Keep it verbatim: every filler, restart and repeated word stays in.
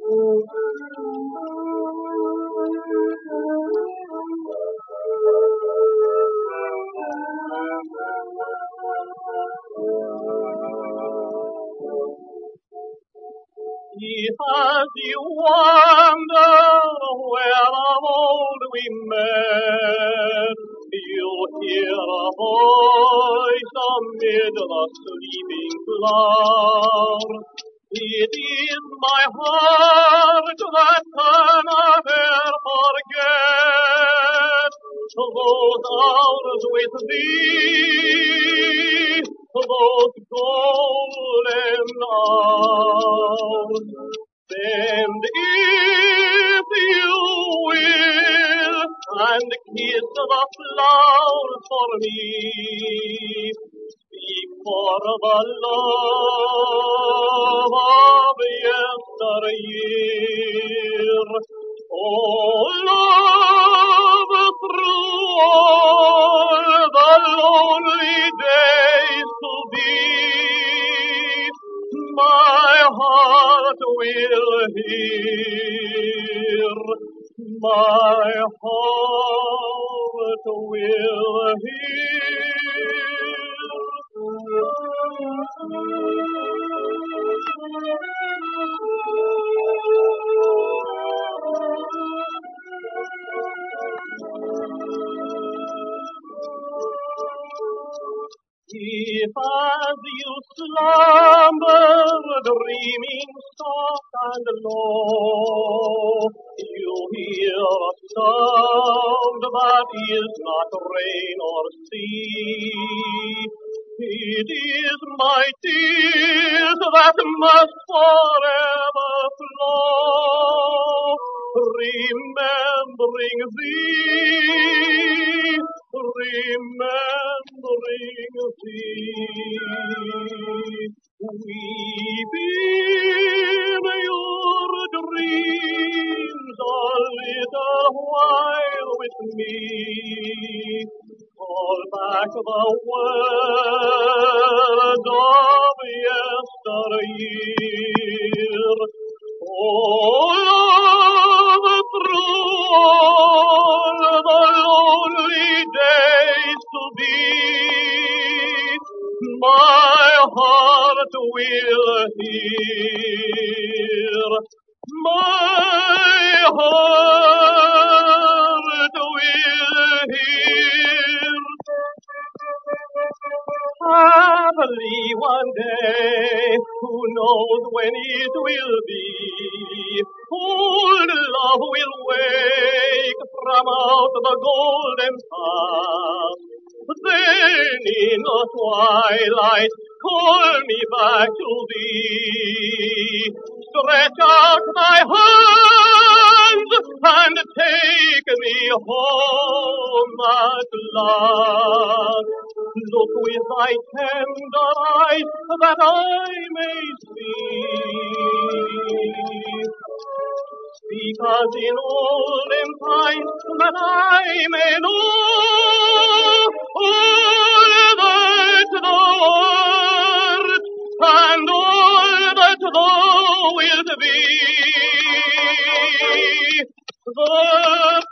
As you wander where of old we met, you'll hear a voice amid the sleeping cloud. It is my heart that cannot e'er forget those hours with thee, those golden hours. Bend if you will, and kiss the flowers for me. Speak for the love of yesteryear. Oh, love, through all the lonely days to be, my heart will hear, my heart will If as you slumber, dreaming soft and low, you hear a sound that is not rain or sea, it is my tears that must forever flow, remembering thee, remembering thee. Weep in your dreams a little while with me. Call back the words of yesteryear. Oh, love, through all the lonely days to be, my heart will hear, my heart will hear. Happily one day, who knows when it will be, old love will wake from out the golden past. Then in the twilight, call me back to thee. Stretch out thy hands and take me home at last. Look with thy tender eyes that I may see. Speak as in olden times that I may know all that thou art and all that thou wilt be. The